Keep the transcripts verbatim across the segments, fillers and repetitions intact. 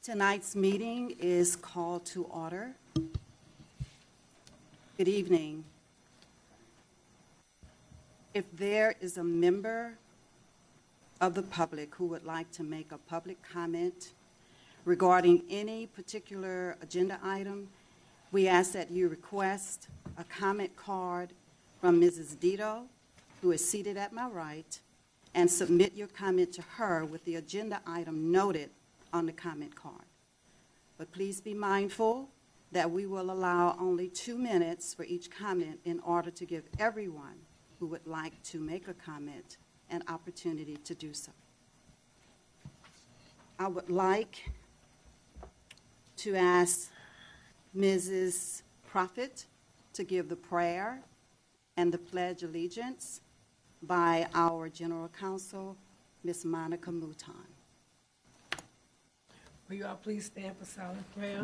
Tonight's meeting is called to order. Good evening. If there is a member of the public who would like to make a public comment regarding any particular agenda item, we ask that you request a comment card from Missus Dito, who is seated at my right, and submit your comment to her with the agenda item noted on the comment card. But please be mindful that we will allow only two minutes for each comment in order to give everyone who would like to make a comment an opportunity to do so. I would like to ask Missus Prophet to give the prayer and the pledge allegiance by our General Counsel, Miz Monica Mouton. Will you all please stand for silent prayer?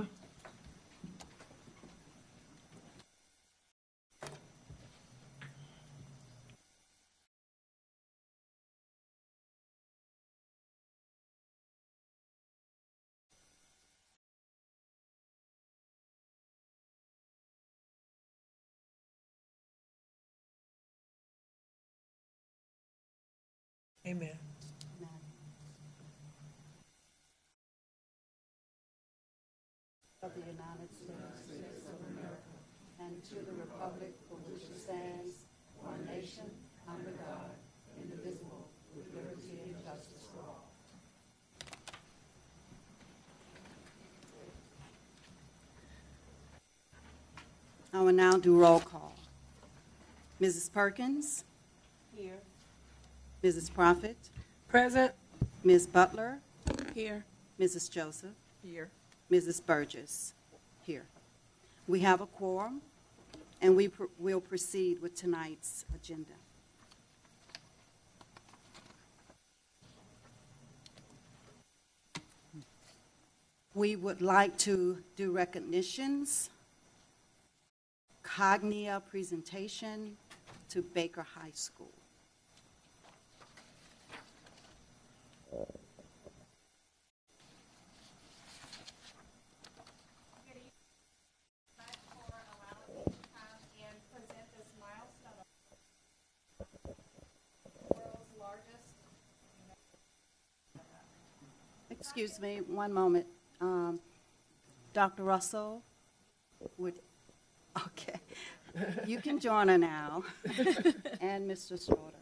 Amen. Of the United States of America, and to the republic for which it stands, one nation, under God, indivisible, with liberty and justice for all. I will now do roll call. Missus Perkins? Here. Missus Prophet? Present. Miz Butler? Here. Missus Joseph? Here. Missus Burgess? Here. We have a quorum, and we pr- will proceed with tonight's agenda. We would like to do recognitions, Cognia presentation to Baker High School. Excuse me, one moment. Um, Doctor Russell, would, okay, you can join her now, and Mister Schroeder.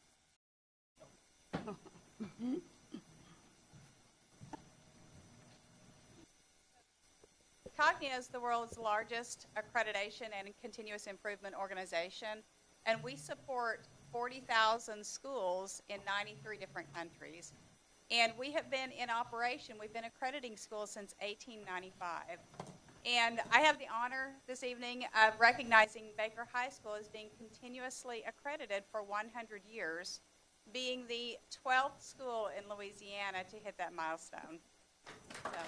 Cognia is the world's largest accreditation and continuous improvement organization, and we support forty thousand schools in ninety-three different countries. And we have been in operation, we've been accrediting schools since eighteen ninety-five. And I have the honor this evening of recognizing Baker High School as being continuously accredited for one hundred years, being the twelfth school in Louisiana to hit that milestone. So.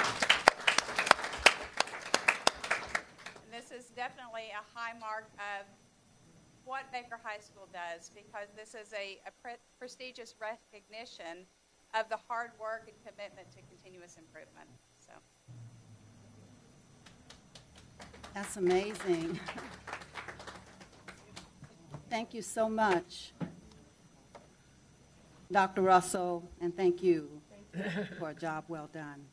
And this is definitely a high mark of what Baker High School does, because this is a, a pre- prestigious recognition of the hard work and commitment to continuous improvement. So, That's amazing. Thank you so much, Doctor Russell, and thank you for a job well done.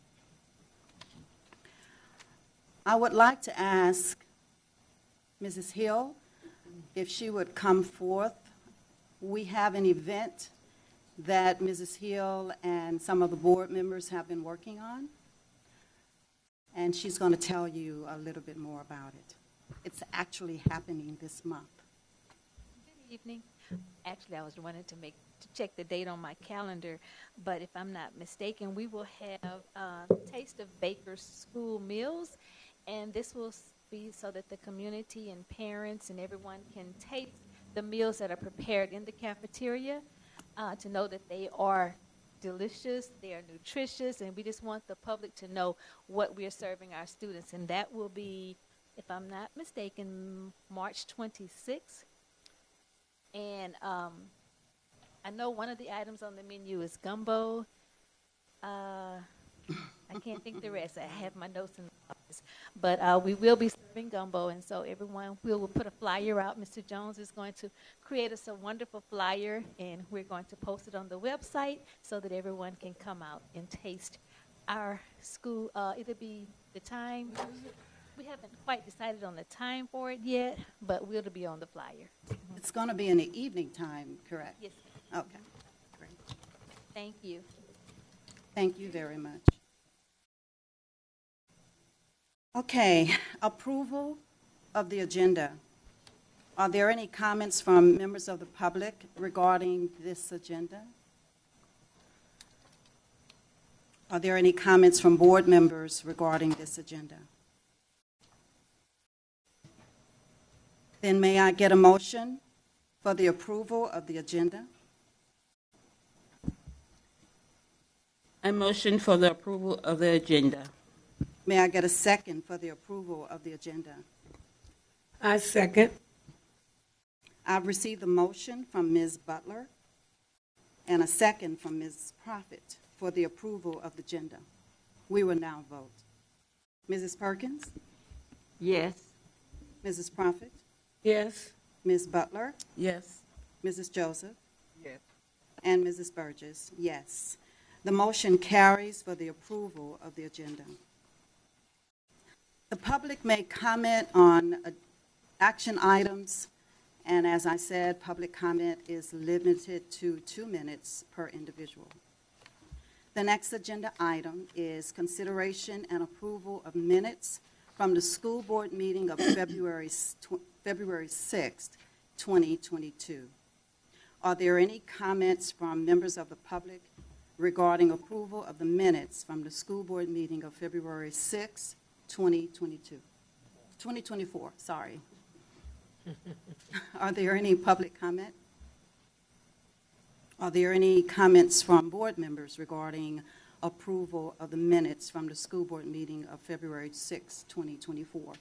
I would like to ask Missus Hill if she would come forth. We have an event that Missus Hill and some of the board members have been working on, and she's going to tell you a little bit more about it. It's actually happening this month. Good evening. Actually, I was wanting to make to check the date on my calendar, but if I'm not mistaken, we will have a Taste of Baker's School Meals, and this will be so that the community and parents and everyone can taste the meals that are prepared in the cafeteria. Uh, to know that they are delicious, they are nutritious, and we just want the public to know what we are serving our students. And that will be, if I'm not mistaken, March twenty-sixth. And um, I know one of the items on the menu is gumbo. Uh, I can't think the rest. I have my notes in the office. But uh, we will be serving gumbo, and so everyone will will put a flyer out. Mister Jones is going to create us a wonderful flyer, and we're going to post it on the website so that everyone can come out and taste our school. Uh, it'll be the time. We haven't quite decided on the time for it yet, but we'll be on the flyer. It's going to be in the evening time, correct? Yes, Okay, great. thank you. Thank you very much. Okay, approval of the agenda. Are there any comments from members of the public regarding this agenda? Are there any comments from board members regarding this agenda? Then may I get a motion for the approval of the agenda? I motion for the approval of the agenda. May I get a second for the approval of the agenda? I second. I've received a motion from Miz Butler and a second from Miz Prophet for the approval of the agenda. We will now vote. Missus Perkins? Yes. Missus Prophet? Yes. Miz Butler? Yes. Missus Joseph? Yes. And Missus Burgess? Yes. The motion carries for the approval of the agenda. The public may comment on uh, action items, and as I said, public comment is limited to two minutes per individual. The next agenda item is consideration and approval of minutes from the school board meeting of February February sixth, twenty twenty-two. Are there any comments from members of the public regarding approval of the minutes from the school board meeting of February sixth, twenty twenty-two? twenty twenty-four, sorry. Are there any public comment? Are there any comments from board members regarding approval of the minutes from the school board meeting of February sixth, twenty twenty-four?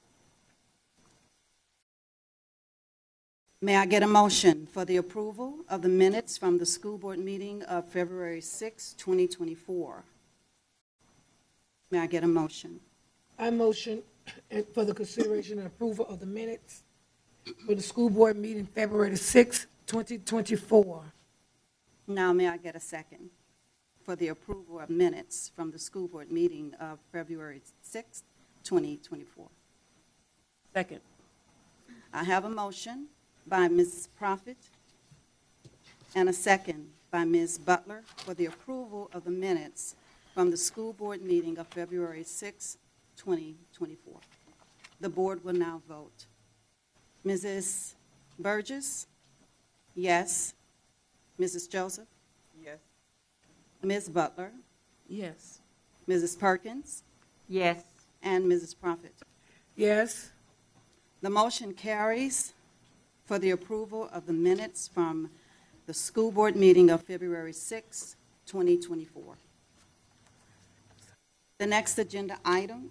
May I get a motion for the approval of the minutes from the school board meeting of February sixth, twenty twenty-four? May I get a motion? I motion for the consideration and approval of the minutes for the school board meeting February sixth, twenty twenty-four. Now may I get a second for the approval of minutes from the school board meeting of February sixth, twenty twenty-four? Second. I have a motion by Miz Prophet and a second by Miz Butler for the approval of the minutes from the school board meeting of February sixth, twenty twenty-four. The board will now vote. Missus Burgess? Yes. Missus Joseph? Yes. Miz Butler? Yes. Missus Perkins? Yes. And Missus Prophet? Yes. The motion carries for the approval of the minutes from the school board meeting of February sixth, twenty twenty-four. The next agenda item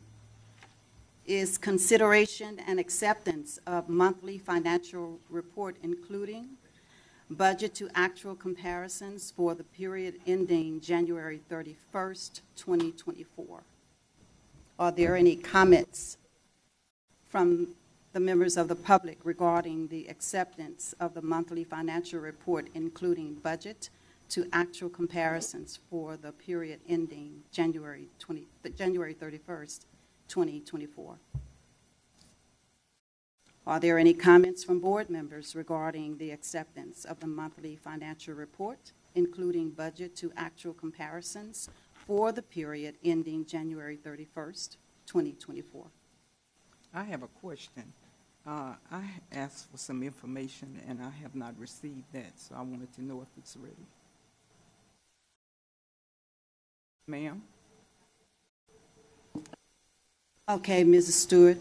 is consideration and acceptance of monthly financial report, including budget to actual comparisons for the period ending January thirty-first, twenty twenty-four. Are there any comments from the members of the public regarding the acceptance of the monthly financial report, including budget to actual comparisons for the period ending January twentieth, January thirty-first, twenty twenty-four? Are there any comments from board members regarding the acceptance of the monthly financial report, including budget to actual comparisons for the period ending January thirty-first, twenty twenty-four? I have a question. Uh, I asked for some information, and I have not received that, so I wanted to know if it's ready. Ma'am? Okay, Missus Stewart.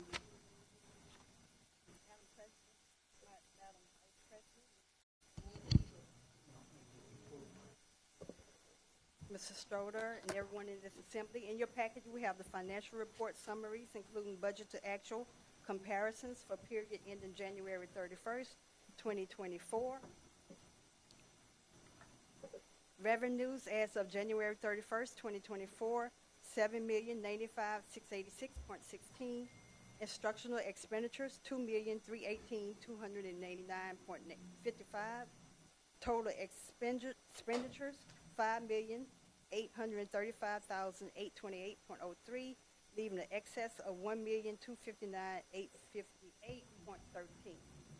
Mister Stroder and everyone in this assembly. In your package, we have the financial report summaries, including budget to actual comparisons for period ending January thirty-first, twenty twenty-four. Revenues as of January thirty-first, twenty twenty-four, seven million ninety-five thousand six hundred eighty-six point one six. Instructional expenditures, two million three hundred eighteen thousand two hundred eighty-nine point five five. Total expendi- expenditures, five million eight hundred thirty-five thousand eight hundred twenty-eight point zero three, leaving an excess of one million two hundred fifty-nine thousand eight hundred fifty-eight point one three.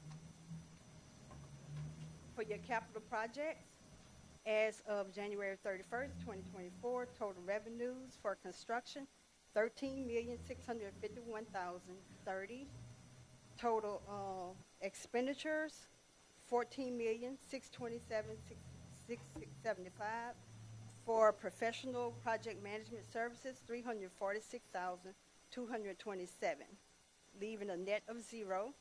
For your capital projects, as of January thirty-first, twenty twenty-four, total revenues for construction, thirteen million six hundred fifty-one thousand thirty. Total uh, expenditures, fourteen million six hundred twenty-seven thousand six hundred seventy-five. For professional project management services, three hundred forty-six thousand two hundred twenty-seven, leaving a net of zero.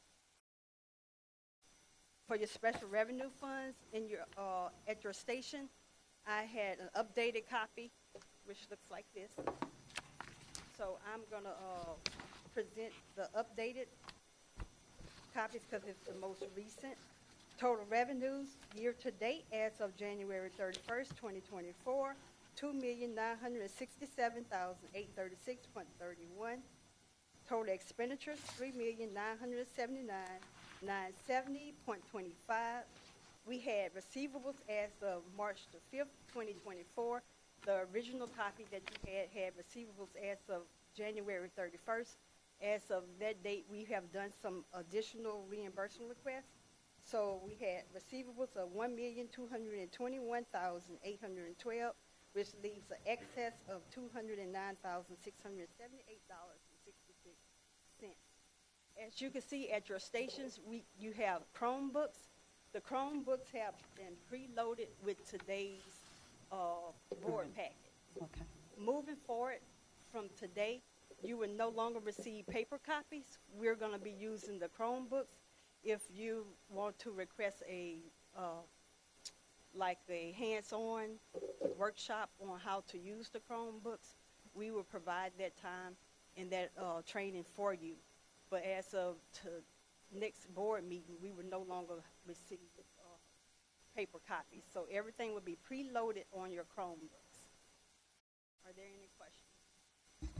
For your special revenue funds in your uh, at your station, I had an updated copy, which looks like this. So I'm gonna uh, present the updated copies because it's the most recent. Total revenues year to date as of January thirty-first, twenty twenty-four, two million nine hundred sixty-seven thousand eight hundred thirty-six point three one. Total expenditures, three million nine hundred seventy-nine thousand nine hundred seventy point two five. We had receivables as of March the fifth, twenty twenty-four. The original copy that you had had receivables as of January thirty-first. As of that date, we have done some additional reimbursement requests. So we had receivables of one million two hundred twenty-one thousand eight hundred twelve, which leaves an excess of two hundred nine thousand six hundred seventy-eight dollars and sixty-six cents. As you can see at your stations, we you have Chromebooks. The Chromebooks have been preloaded with today's uh, board packet. Okay. Moving forward from today, you will no longer receive paper copies. We're going to be using the Chromebooks. If you want to request a uh, like a hands-on workshop on how to use the Chromebooks, we will provide that time and that uh, training for you. But as of to next board meeting, we will no longer receive uh, paper copies. So everything will be preloaded on your Chromebooks. Are there any questions?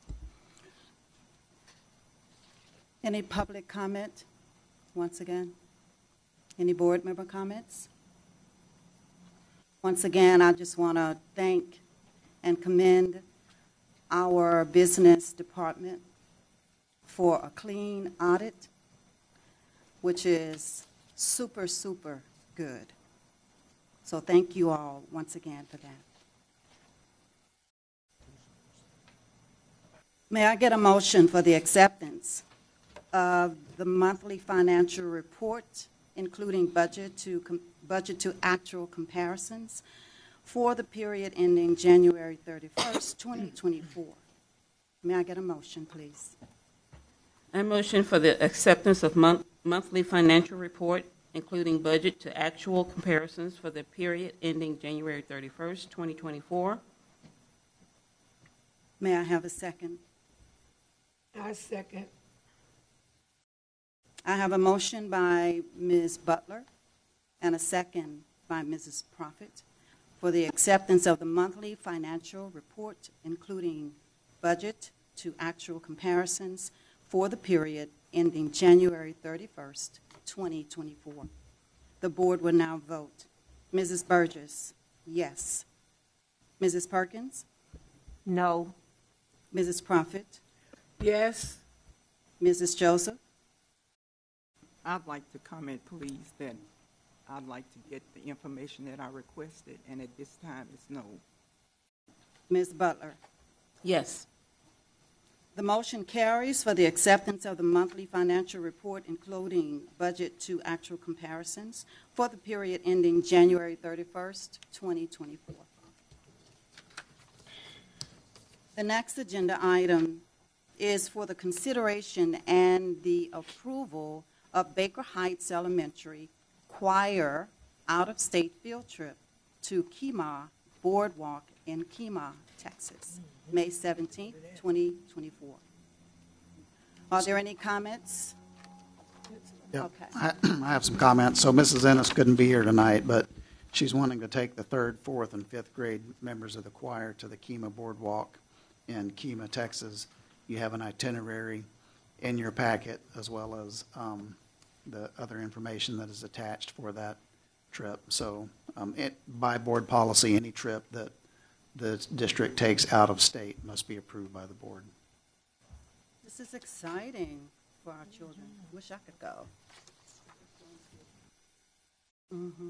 Any public comment? Once again, any board member comments? Once again, I just want to thank and commend our business department for a clean audit, which is super, super good. So thank you all once again for that. May I get a motion for the acceptance of the monthly financial report, including budget to com- budget to actual comparisons for the period ending January thirty-first, twenty twenty-four. May I get a motion, please? I motion for the acceptance of month, monthly financial report, including budget to actual comparisons for the period ending January thirty-first, twenty twenty-four. May I have a second? I second. I have a motion by Miz Butler and a second by Missus Prophet for the acceptance of the monthly financial report, including budget to actual comparisons for the period ending January thirty-first, twenty twenty-four. The board will now vote. Missus Burgess, yes. Missus Perkins? No. Missus Prophet? Yes. Missus Joseph? I'd like to comment, please, that I'd like to get the information that I requested, and at this time, it's no. Miz Butler? Yes. The motion carries for the acceptance of the monthly financial report, including budget to actual comparisons for the period ending January thirty-first, twenty twenty-four. The next agenda item is for the consideration and the approval of Baker Heights Elementary choir out-of-state field trip to Kemah Boardwalk in Kemah, Texas, May seventeenth, twenty twenty-four. Are there any comments? Yep. Okay. I I have some comments. So Missus Ennis couldn't be here tonight, but she's wanting to take the third, fourth, and fifth grade members of the choir to the Kemah Boardwalk in Kemah, Texas. You have an itinerary in your packet, as well as um, the other information that is attached for that trip. So um, it, by board policy, any trip that the district takes out of state must be approved by the board. This is exciting for our children. Wish I could go. Mhm.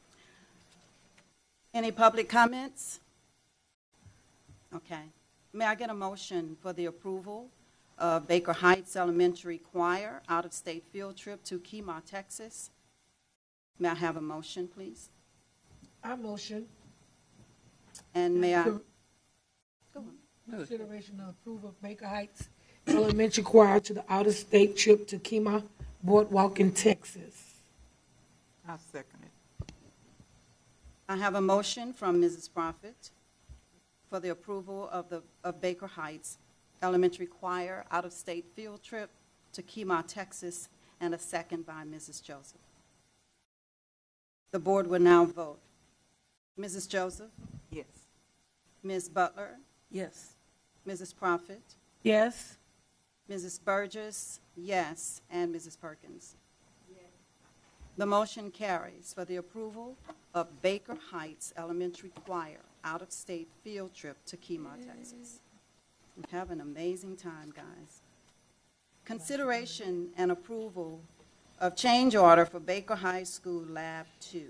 Any public comments? Okay. May I get a motion for the approval of Baker Heights Elementary Choir out-of-state field trip to Kemah, Texas? May I have a motion, please? I motion And may I? Con- Go on. consideration of approval of Baker Heights Elementary Choir to the out-of-state trip to Kemah Boardwalk in Texas. I second it. I have a motion from Missus Prophet for the approval of the, of Baker Heights Elementary Choir out-of-state field trip to Kemah, Texas, and a second by Missus Joseph. The board will now vote. Missus Joseph? Yes. Miz Butler? Yes. Missus Prophet? Yes. Missus Burgess? Yes. And Missus Perkins? The motion carries for the approval of Baker Heights Elementary Choir out-of-state field trip to Kemah, Texas. We have an amazing time, guys. Consideration and approval of change order for Baker High School Lab two.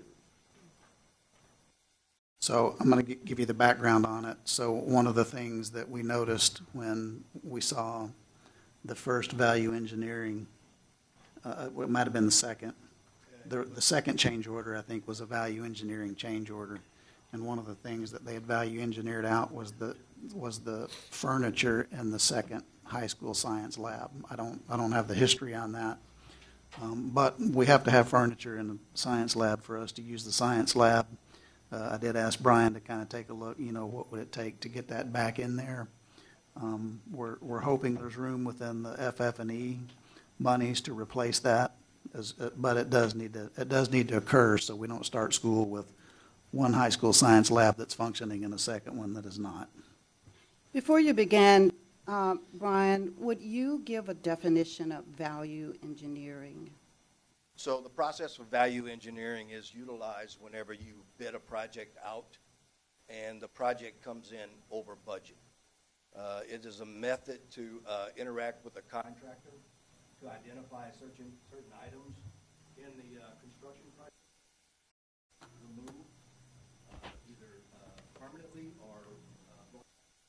So I'm going to give you the background on it. So one of the things that we noticed when we saw the first value engineering, uh, it might have been the second, the, the second change order, I think, was a value engineering change order. And one of the things that they had value engineered out was the, was the furniture in the second high school science lab. I don't, I don't have the history on that. Um, but we have to have furniture in the science lab for us to use the science lab. Uh, I did ask Brian to kind of take a look, you know, what would it take to get that back in there. Um, we're, we're hoping there's room within the F F and E monies to replace that, as, uh, but it does need to, it does need to occur so we don't start school with one high school science lab that's functioning and a second one that is not. Before you begin, uh, Brian, would you give a definition of value engineering? So the process for value engineering is utilized whenever you bid a project out and the project comes in over budget. Uh, it is a method to uh, interact with the contractor to identify certain, certain items in the uh, construction project, remove uh, either uh, permanently or uh,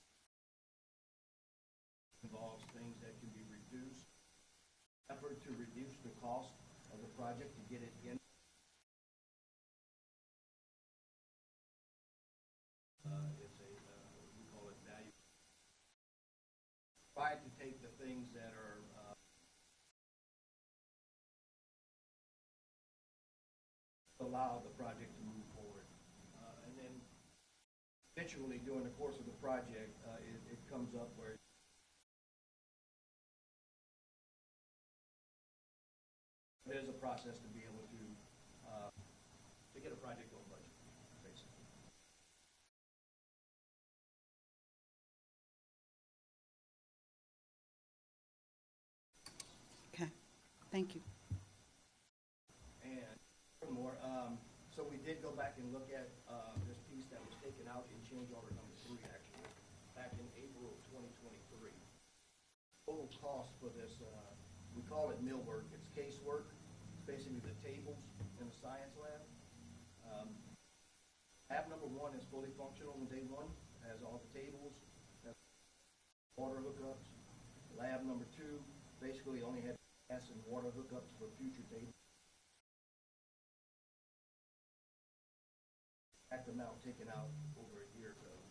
involves things that can be reduced, effort to reduce the cost of the project to get it in. Uh, it's a, uh, we call it value. Try to take the things that are uh, allow the project to move forward. Uh, and then eventually during the course of the project, uh, it, it comes up where there's a process to be able to uh, to get a project on budget, basically. Okay, thank you. And furthermore, um, so we did go back and look at uh, this piece that was taken out in change order number three, actually, back in April of twenty twenty-three. Total cost for this, uh, we call it millwork, it's casework. Basically the tables in the science lab. Um, lab number one is fully functional on day one, has all the tables, has water hookups. Lab number two basically only had gas and water hookups for future tables. That amount taken out over a year ago.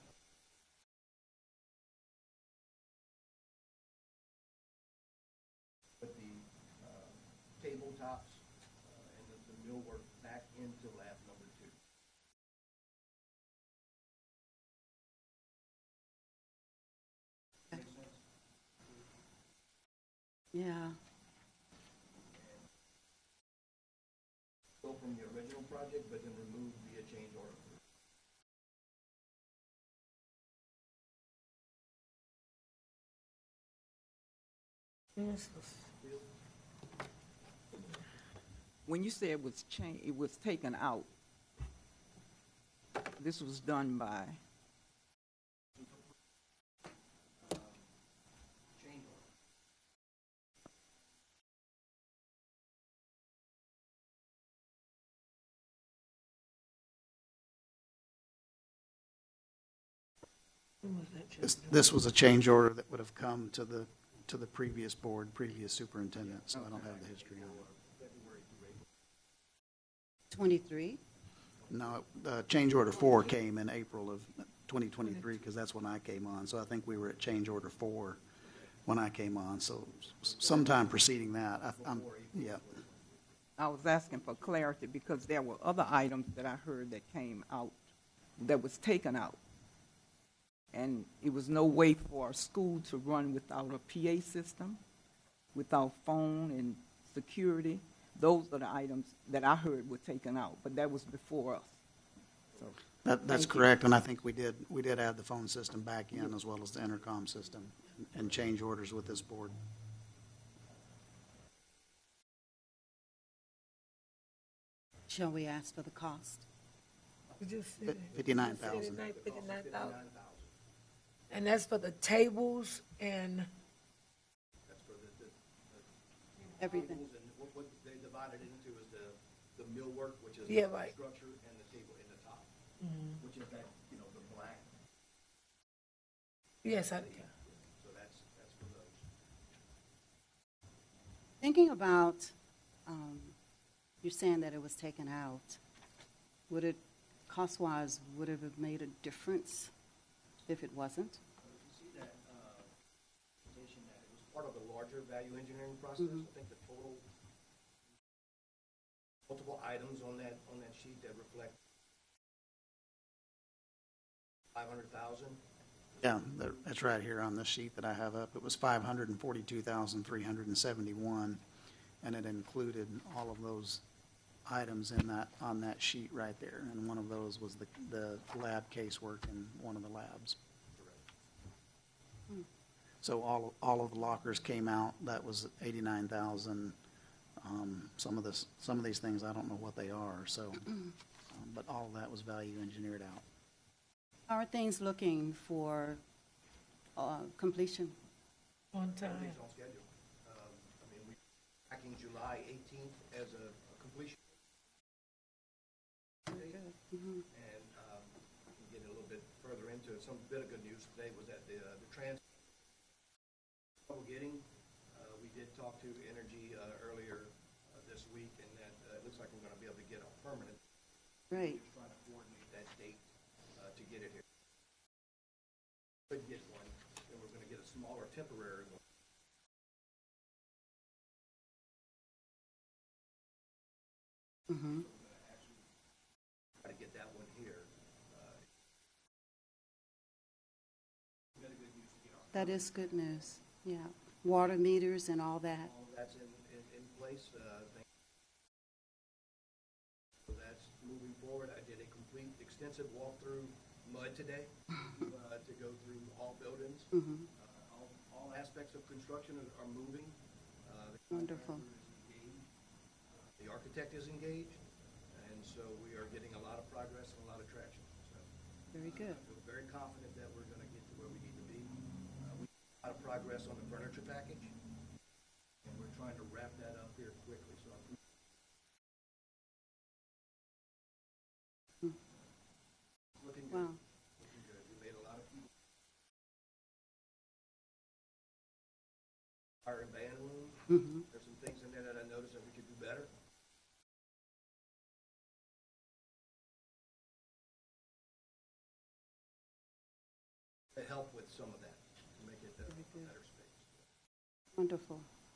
Put the uh, tabletops uh, and the, the millwork back into lab number two. Make sense? Yeah. So from the original project, but then removed via change order. When you say it was cha, it was taken out, this was done by, Change order. This, this was a change order that would have come to the, to the previous board, previous superintendent, so I don't have the history on it. twenty-three? No, uh, change order four came in April of twenty twenty-three, because that's when I came on. So I think we were at change order four when I came on. So s- sometime preceding that, I, I'm, yeah. I was asking for clarity because there were other items that I heard that came out, that was taken out. And it was no way for a school to run without a P A system, without phone and security. Those are the items that I heard were taken out, but that was before us. So, That, that's Thank you. correct, and I think we did, we did add the phone system back in as well as the intercom system and change orders with this board. Shall we ask for the cost? We just said it. fifty-nine We just thousand. said it, fifty-nine thousand. Nine thousand. And that's for the tables and, That's for the, the, the Everything. tables and what, what they divided it into is the, the millwork, which is Yeah, the right. structure, and the table in the top, which is that, you know, the black, yes, I, yeah. so that's, that's for those. Thinking about, um, you're saying that it was taken out, would it, cost-wise, would it have made a difference if it wasn't? You can see that, uh, presentation that it was part of the larger value engineering process. Mhm. I think the total, multiple items on that, on that sheet that reflect five hundred thousand. Yeah, there- that's right here on this sheet that I have up. It was five hundred and forty-two thousand, three hundred and seventy-one, and it included all of those items in that, on that sheet right there. And one of those was the, the lab casework in one of the labs. So all, all of the lockers came out. That was eighty-nine thousand. Um, some of this, some of these things, I don't know what they are, so, um, but all of that was value engineered out. How are things looking for uh, completion? On time. Everything's on schedule. Um, I mean, we, tracking July eighteenth as a a completion. Mhm. And um, we can get a little bit further into it. Some bit of good news today was that the, uh, the trans, trouble getting, uh, we did talk to Energy uh, earlier uh, this week, and that uh, it looks like we're going to be able to get a permanent. Great. We're just trying to coordinate that date uh, to get it here. Could get one, then we're going to get a smaller temporary one. Mhm. Try to get that one here. Uh, bit of good news to get our That is good news, yeah. Water meters and all that. All of that's in, in, in place. Uh, thank- So that's moving forward. I did a complete extensive walkthrough mud today uh, to go through all buildings. Mhm. Uh, all, all aspects of construction are, are moving. Uh, the Wonderful. contractor is engaged. Uh, The architect is engaged, and so we are getting a lot of progress and a lot of traction. So, Very good. I feel very confident that we're going to get to where we need to be. Uh, we made a lot of progress on the furniture package, and we're trying to wrap that up here quickly. So I'm looking good. Wow. Looking good. We made a lot of people. Fire and band room. Mhm. There's some things in there that I noticed that we could do better. To help with some of that, to make it a a better space. Wonderful.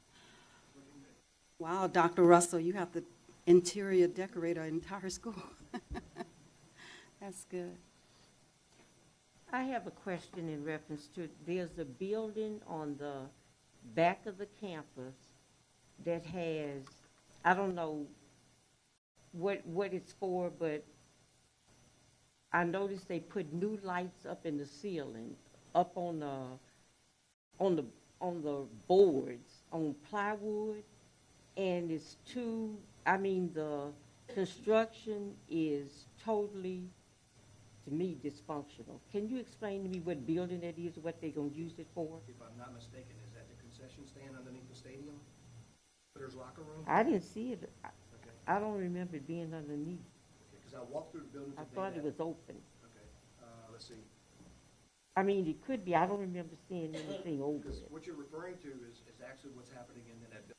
Wow, Doctor Russell, you have to interior decorate our entire school. That's good. I have a question in reference to, there's a building on the back of the campus that has, I don't know what, what it's for, but I noticed they put new lights up in the ceiling, up on the, on the, on the boards, on plywood, and it's too, I mean, the construction is totally, to me, dysfunctional. Can you explain to me what building that is, what they're gonna use it for? If I'm not mistaken, is that the concession stand underneath the stadium? There's locker room? I didn't see it. I- Okay, I don't remember it being underneath. because I walked through the building I today. thought it that- was open. Okay, uh, let's see. I mean, it could be. I don't remember seeing anything over Because it. what you're referring to is, is actually what's happening in that building.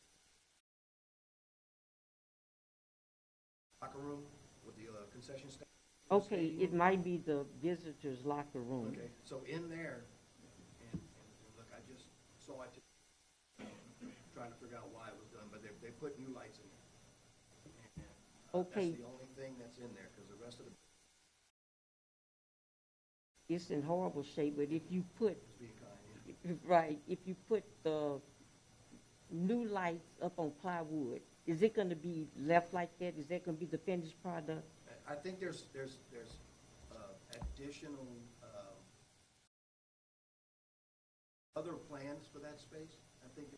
Locker room with the uh, concession stand. in the Okay, it stadium. might be the visitors' locker room. Okay, so in there, and, and and look, I just saw it, trying to figure out why it was done, but they, they put new lights in there. And, uh, Okay. That's the only thing that's in there, because the rest of the It's in horrible shape, but if you put, is being kind. yeah. right, if you put the new lights up on plywood, is it gonna be left like that? Is that gonna be the finished product? I I think there's, there's, there's uh, additional, um, other plans for that space, I think.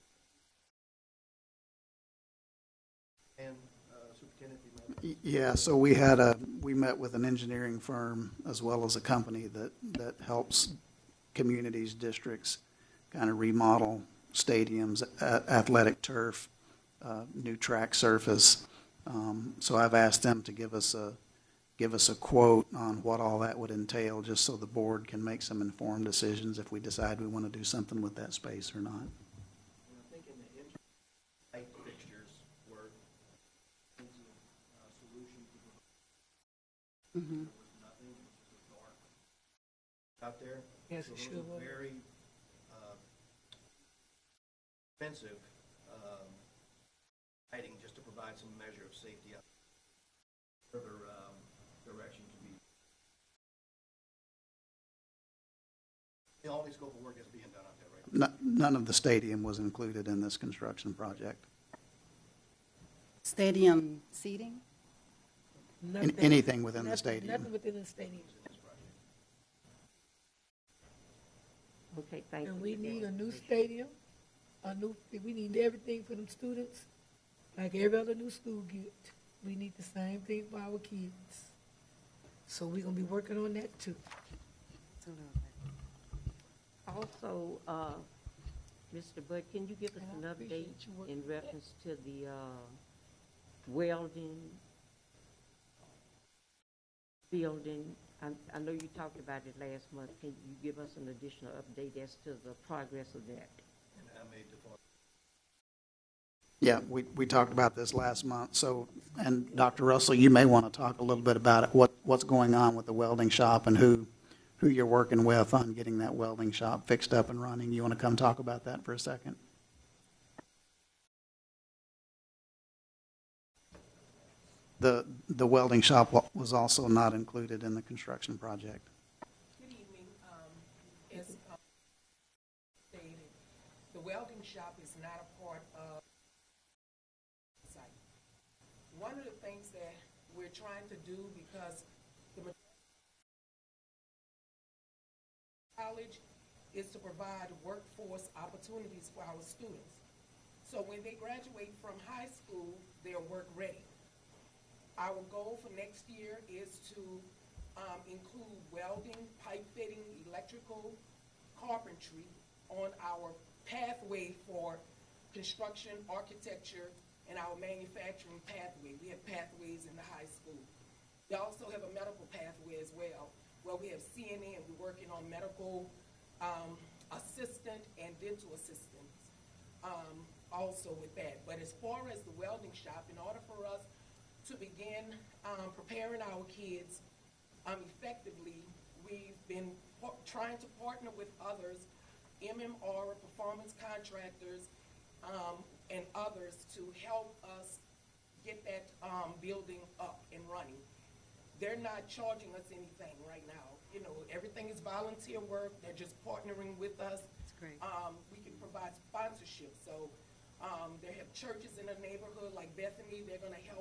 And uh, Superintendent, if you might. Y- Yeah, so we had a, we met with an engineering firm as well as a company that, that helps communities, districts kind of remodel stadiums, a- athletic turf, uh, new track surface. Um, So I've asked them to give us a, give us a quote on what all that would entail, just so the board can make some informed decisions if we decide we want to do something with that space or not. And I think in the inter- light fixtures were uh, solution to the, there was nothing, it was just dark out there. Yes, So it those sure are was. very uh, expensive um, lighting just to provide some measure of safety. out- Further um, direction to be. The only scope of work is being done out there right now. No- None of the stadium was included in this construction project. Stadium seating? An- Nothing- Anything within the nothing- stadium. Nothing within the stadium. Okay, thank you. And we for need that. a new stadium, a new, we need everything for them students, like every other new school get. We need the same thing for our kids. So we're gonna be working on that too. Also, uh, Mister Bud, can you give us And I an update appreciate you working in with that. reference to the uh, welding building? I, I know you talked about it last month. Can you give us an additional update as to the progress of that? And I made the thought. Yeah, we, we talked about this last month, so, and Doctor Russell, you may want to talk a little bit about it, what, what's going on with the welding shop and who, who you're working with on getting that welding shop fixed up and running. You want to come talk about that for a second? The, the welding shop wa- was also not included in the construction project. Good evening. Um, As um, stated, the welding shop is not a part of the site. One of the things that we're trying to do, because the ma- college is to provide workforce opportunities for our students. So when they graduate from high school, they're work ready. Our goal for next year is to um, include welding, pipe fitting, electrical, carpentry on our pathway for construction, architecture, and our manufacturing pathway. We have pathways in the high school. We also have a medical pathway as well, where we have C N A and we're working on medical um, assistant and dental assistants um, also with that. But as far as the welding shop, in order for us to begin um, preparing our kids um, effectively, we've been par- trying to partner with others, M M R, performance contractors, um, and others to help us get that um, building up and running. They're not charging us anything right now. You know, everything is volunteer work. They're just partnering with us. That's great. Um, we can provide sponsorship. So um, they have churches in the neighborhood like Bethany. They're going to help with the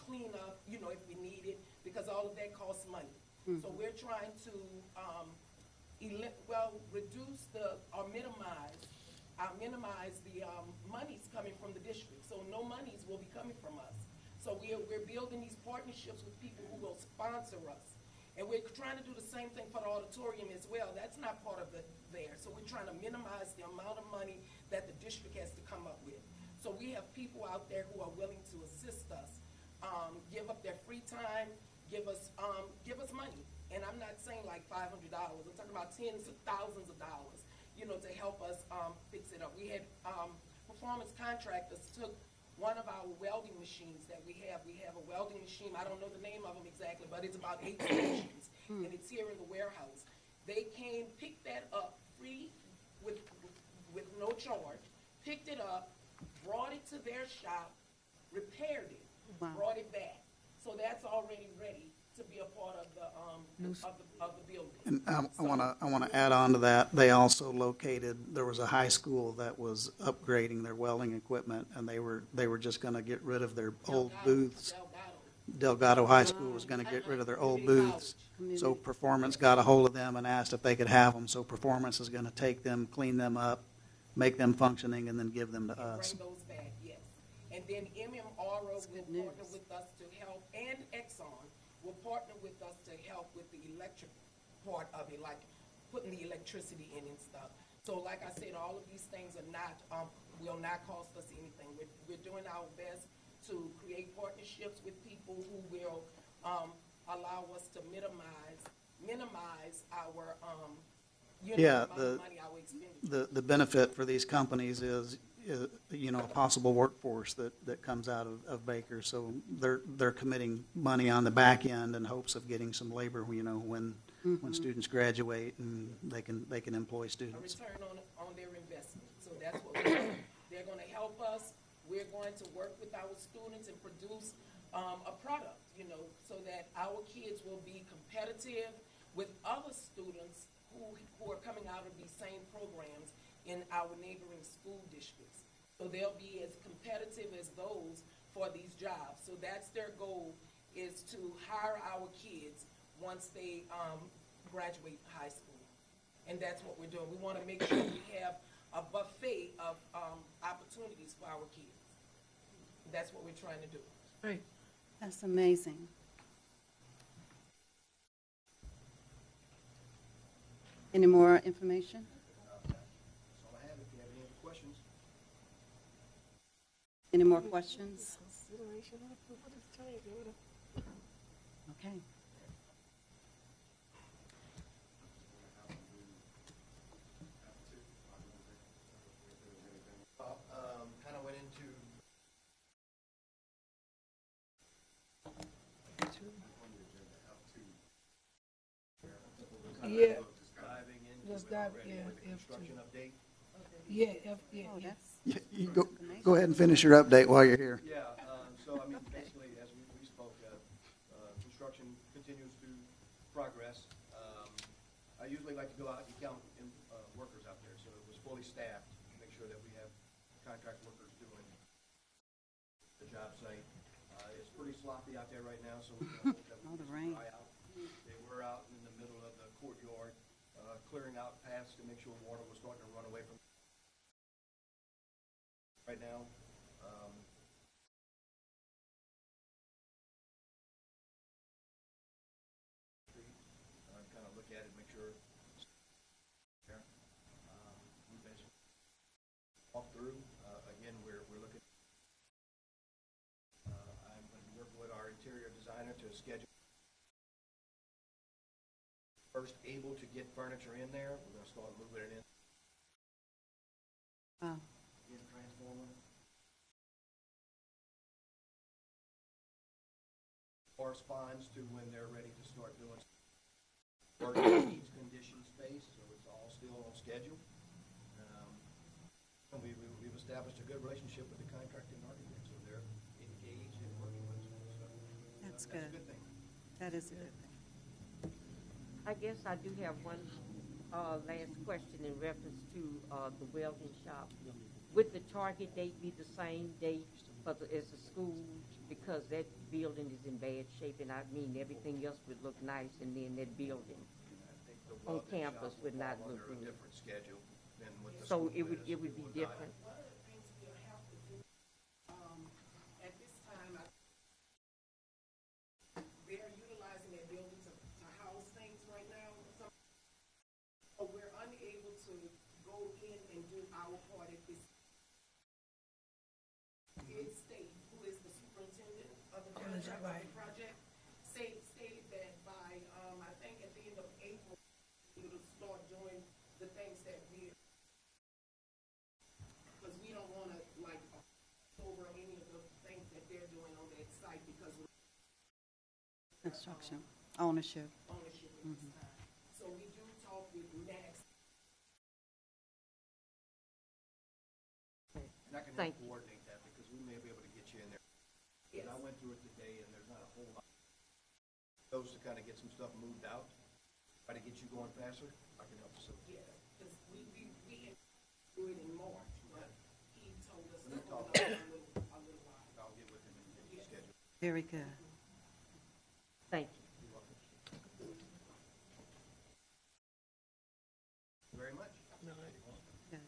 cleanup, you know, if we need it, because all of that costs money. So we're trying to, um, eli- well, reduce the, or minimize, uh, minimize the, um, monies coming from the district. So no monies will be coming from us. So we're, we're building these partnerships with people who will sponsor us. And we're trying to do the same thing for the auditorium as well. That's not part of the, there. So we're trying to minimize the amount of money that the district has to come up with. So we have people out there who are willing to assist us, um, give up their free time, give us, um, give us money. And I'm not saying like five hundred dollars. I'm talking about tens of thousands of dollars, you know, to help us, um, fix it up. We had, um, performance contractors took one of our welding machines that we have. We have a welding machine. I don't know the name of them exactly, but it's about eight stations, and it's here in the warehouse. They came, picked that up free with, with no charge, picked it up, brought it to their shop, repaired it, Wow. brought it back. So that's already ready to be a part of the, um, of the, of the building. And um, I want to, I want to add on to that, they also located, there was a high school that was upgrading their welding equipment, and they were, they were just going to get rid of their old Delgado- booths. Delgado. Delgado High School was going to get rid of their old booths. So Performance got a hold of them and asked if they could have them. So Performance is going to take them, clean them up, make them functioning, and then give them to And us. bring those back, yes. And then M M R O will good partner news. with us to help, and Exxon will partner with us to help with the electric part of it, like putting the electricity in and stuff. So like I said, all of these things are not, um, will not cost us anything. We're, we're doing our best to create partnerships with people who will, um, allow us to minimize, minimize our, um, you know, Yeah, amount the- of money, our expenditure. The, the benefit for these companies is, is, you know, a possible workforce that, that comes out of, of Baker. So they're, they're committing money on the back end in hopes of getting some labor, you know, when, when students graduate and they can, they can employ A students. return on, on their investment. So that's what we're doing. They're gonna help us. We're going to work with our students and produce, um, a product, you know, so that our kids will be competitive with other students who, who are coming out of these same programs in our neighboring school districts. So they'll be as competitive as those for these jobs. So that's their goal, is to hire our kids once they, um, graduate high school. And that's what we're doing. We want to make sure we have a buffet of, um, opportunities for our kids. That's what we're trying to do. Right. That's amazing. Any more information? That's all I have. If you have any other questions. Any more questions? Consideration of approval of this change order. Okay. Um, kind of went into. Yeah, Diving into Let's it dive- already yeah, with the F two. construction update. yeah, F, yeah, Oh, yeah. that's You- you Go, go ahead and finish your update while you're here. Yeah, um, so I mean, basically, as we, we spoke, uh, uh, construction continues to progress. Um, I usually like to go out and count in, uh, workers out there, so it was fully staffed, to make sure that we have contract workers doing the job site. Uh, it's pretty sloppy out there right now, so we can hope that we All the can rain. dry out. They were out in the middle of the courtyard, uh, clearing out paths to make sure water was starting to run away from right now. Um, uh, kind of look at it, make sure. Yeah. Um, we basically walk through. Uh, again, we're, we're looking. Uh, I'm going to be working with our interior designer to schedule. First able to get furniture in there, we're going to start moving it in. Wow. In transformer. Corresponds to when they're ready to start doing work in needs condition space, so it's all still on schedule. Um, and we, we- we've established a good relationship with the contracting architect, so they're engaged in working with us. So, uh, That's That's a good. good thing. That is a good thing. I guess I do have one, uh, last question in reference to, uh, the welding shop. Would the target date be the same date for the, as the school? Because because that building is in bad shape, and I mean, everything else would look nice, and then that building I think the on welding campus shop would will not fall look under a good. different schedule than what the So school it would, is. it would be will not. different. One of the things we'll have to do, um, at this time, I, they're utilizing that building to, to house things right now. Some, so we're unable to go in and do our part at this. Did state, who is the superintendent of the College project, of Life. project, say, stated that by, um, I think at the end of April, it'll start doing the things that we, because we don't want to, like, over any of the things that they're doing on that site because of Construction, ownership. ownership at this time. So we do talk with Max. And I can help Thank you. coordinate that because we may be able to get you in there. Yes. And I went through it today and there's not a whole lot. Those to kind of get some stuff moved out, try to get you going faster, I can help facilitate. Yeah, because we, we, we do it in March, but he told us to Let me hold on talk. a little, a little while. I'll get with him and get you scheduled. Very good. Thank you. You're welcome. Very much. Good.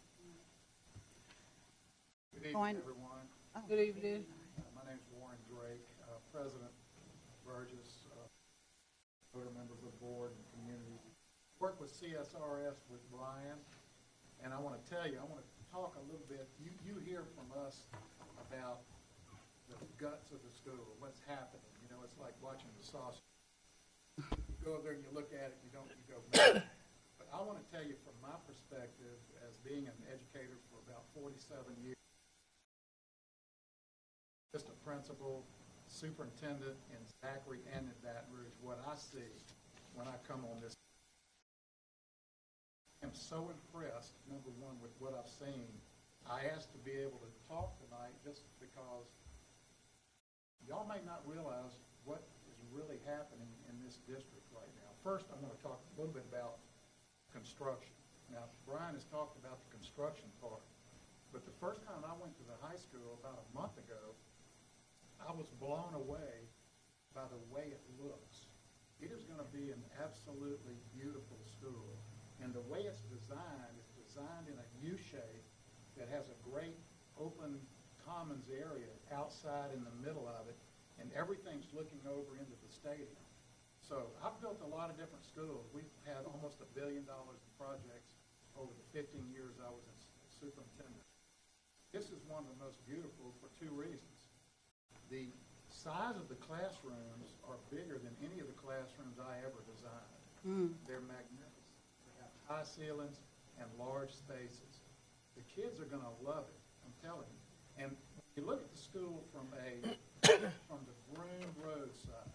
Good evening, Going- everyone. Oh. Good evening. Uh, My name's Warren Drake, uh, President Burgess, uh, other members of the board and community. Work with C S R S with Brian, and I want to tell you, I want to talk a little bit. You, you hear from us about the guts of the school, what's happening. You know, it's like watching the sausage. You go over there and you look at it, you don't, you go, "Man." But I want to tell you from my perspective, as being an educator for about forty-seven years, just a principal, superintendent in Zachary and in Baton Rouge, what I see when I come on this, I'm so impressed, number one, with what I've seen. I asked to be able to talk tonight just because y'all may not realize what is really happening in this district right now. First, I'm going to talk a little bit about construction. Now, Brian has talked about the construction part, but the first time I went to the high school about a month ago, I was blown away by the way it looks. It is going to be an absolutely beautiful school. And the way it's designed is designed in a U shape that has a great open commons area outside in the middle of it, and everything's looking over into the stadium. So I've built a lot of different schools. We've had almost a billion dollars in projects over the fifteen years I was a superintendent. This is one of the most beautiful for two reasons. The size of the classrooms are bigger than any of the classrooms I ever designed. Mm. They're magnificent. They have high ceilings and large spaces. The kids are going to love it, I'm telling you. And when you look at the school from a from the Broome Road side,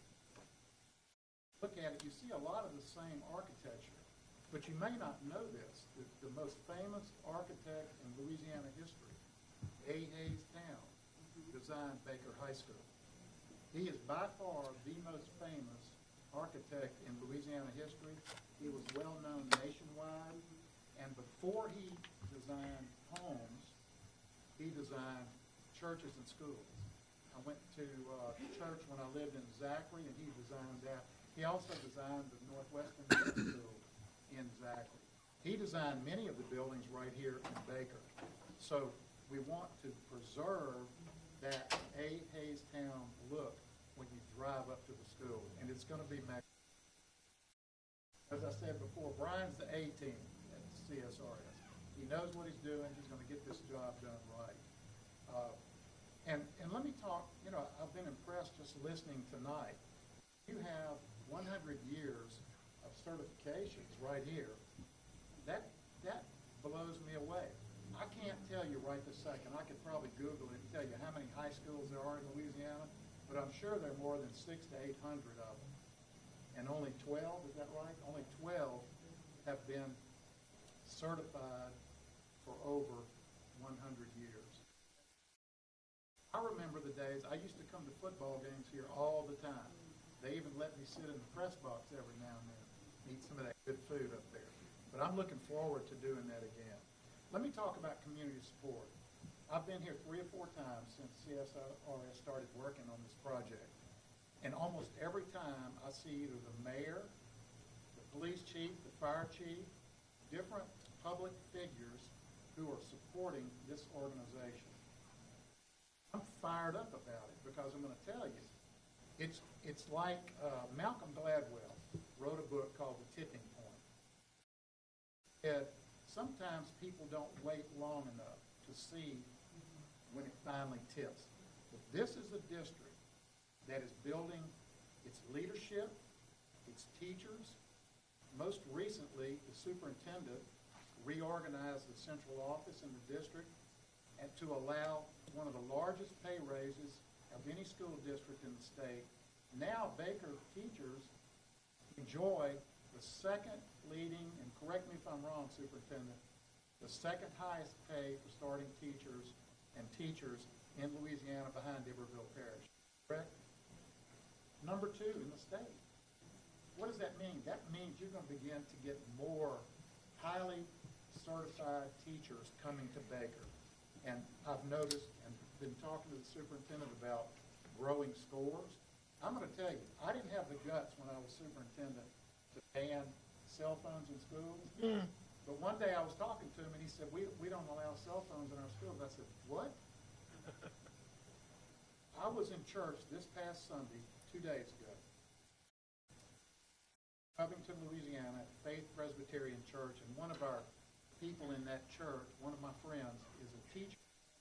look at it, you see a lot of the same architecture. But you may not know this. The, the most famous architect in Louisiana history, A. Hayes Town, designed Baker High School. He is by far the most famous architect in Louisiana history. He was well known nationwide. And before he designed homes, he designed churches and schools. I went to uh, church when I lived in Zachary, and he designed that. He also designed the Northwestern Middle School in Zachary. He designed many of the buildings right here in Baker. So we want to preserve that A. Hayes Town look when you drive up to the school, and it's going to be magnificent. As I said before, Brian's the A team at C S R S. He knows what he's doing. He's going to get this job done right. Uh, and, and let me talk, you know, I've been impressed just listening tonight. You have one hundred years of certifications right here. That, that blows me away. I can't tell you right this second. I could probably Google it and tell you how many high schools there are in Louisiana, but I'm sure there are more than six to eight hundred of them. And only twelve, is that right? Only twelve have been certified for over one hundred years. I remember the days, I used to come to football games here all the time. They even let me sit in the press box every now and then, eat some of that good food up there. But I'm looking forward to doing that again. Let me talk about community support. I've been here three or four times since C S R S started working on this project. And almost every time I see either the mayor, the police chief, the fire chief, different public figures who are supporting this organization. I'm fired up about it because I'm going to tell you, it's, it's like uh, Malcolm Gladwell wrote a book called The Tipping Point. And sometimes people don't wait long enough to see when it finally tips. But this is a district that is building its leadership, its teachers. Most recently, the superintendent reorganized the central office in the district and to allow one of the largest pay raises of any school district in the state. Now Baker teachers enjoy the second leading, and correct me if I'm wrong, Superintendent, the second highest pay for starting teachers and teachers in Louisiana behind Iberville Parish. Correct? Number two in the state. What does that mean? That means you're going to begin to get more highly certified teachers coming to Baker. And I've noticed and been talking to the superintendent about growing scores. I'm going to tell you, I didn't have the guts when I was superintendent to ban cell phones in schools. Mm. But one day I was talking to him and he said, we, we don't allow cell phones in our schools. I said, what? I was in church this past Sunday, two days ago, Covington, Louisiana, at Faith Presbyterian Church, and one of our people in that church, one of my friends, is a teacher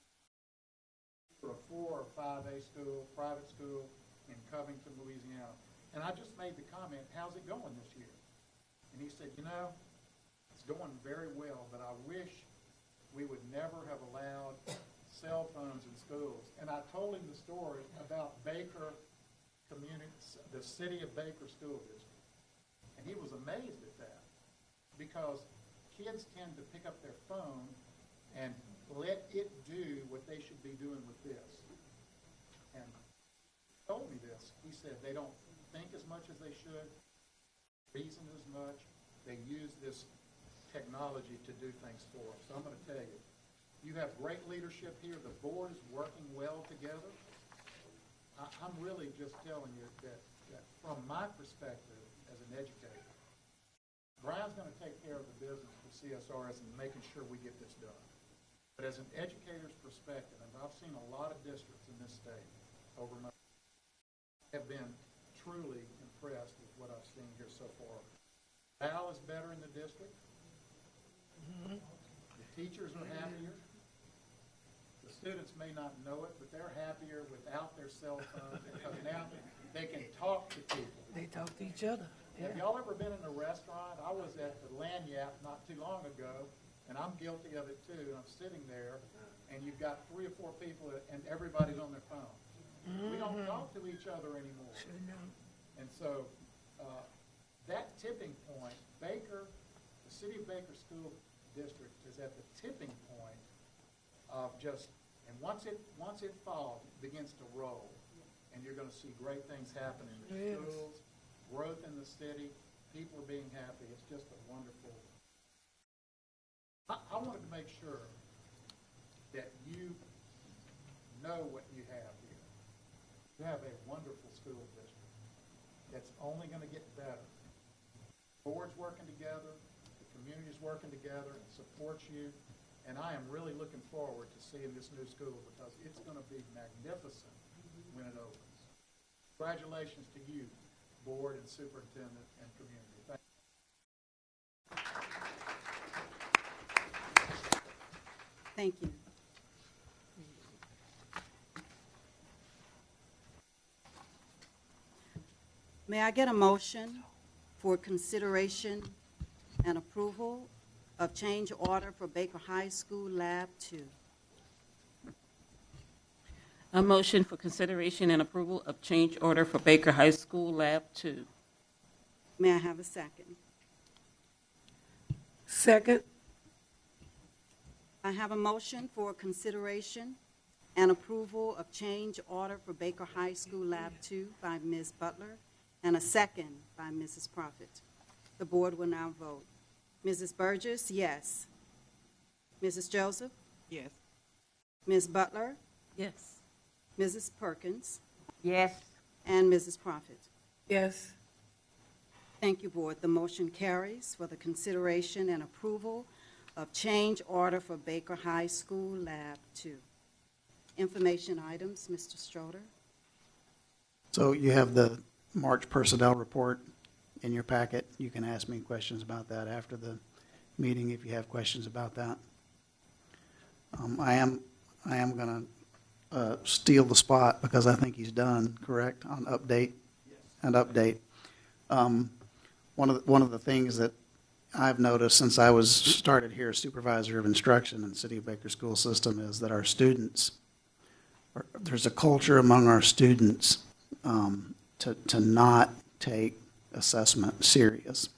for a four or five A school, private school in Covington, Louisiana. And I just made the comment, how's it going this year? And he said, you know, it's going very well, but I wish we would never have allowed cell phones in schools. And I told him the story about Baker community, the City of Baker School District. And he was amazed at that because kids tend to pick up their phone and let it do what they should be doing with this. And he told me this. He said they don't think as much as they should, reason as much. They use this technology to do things for us. So I'm going to tell you, you have great leadership here. The board is working well together. I, I'm really just telling you that, that from my perspective as an educator, Brian's going to take care of the business for C S R S and making sure we get this done. But as an educator's perspective, and I've seen a lot of districts in this state over my I have been truly impressed with what I've seen here so far. Val is better in the district. Mm-hmm. The teachers are happier. The students may not know it, but they're happier without their cell phones because now they can talk to people. They talk to each other. Yeah. Have y'all ever been in a restaurant? I was at the Lanyap not too long ago, and I'm guilty of it too. I'm sitting there, and you've got three or four people, and everybody's on their phone. Mm-hmm. We don't talk to each other anymore. Sure don't. And so uh, that tipping point, Baker, the City of Baker School District is at the tipping point of just, and once it once it falls, it begins to roll, and you're going to see great things happen in the yes. schools, growth in the city, people are being happy. It's just a wonderful. I, I wanted to make sure that you know what you have here. You have a wonderful school district that's only going to get better. The board's working together, the community's working together, and supports you. And I am really looking forward to seeing this new school because it's going to be magnificent when it opens. Congratulations to you, board and superintendent and community. Thank you. Thank you. May I get a motion for consideration and approval of change order for Baker High School Lab two? A motion for consideration and approval of change order for Baker High School Lab two. May I have a second? Second. I have a motion for consideration and approval of change order for Baker High School Lab two by Miz Butler and a second by Missus Prophet. The board will now vote. Missus Burgess, yes. Missus Joseph? Yes. Miz Butler, Yes. Missus Perkins, Yes. and Missus Prophet. Yes. Thank you, Board. The motion carries for the consideration and approval of change order for Baker High School Lab two. Information items, Mister Stroder. So you have the March personnel report in your packet. You can ask me questions about that after the meeting if you have questions about that. Um, I am, I am going to uh, steal the spot because I think he's done, correct, on update? Yes. And update. Um, one of the, one of the things that I've noticed since I was started here as supervisor of instruction in the City of Baker School System is that our students, are, there's a culture among our students um, to, to not take assessment serious.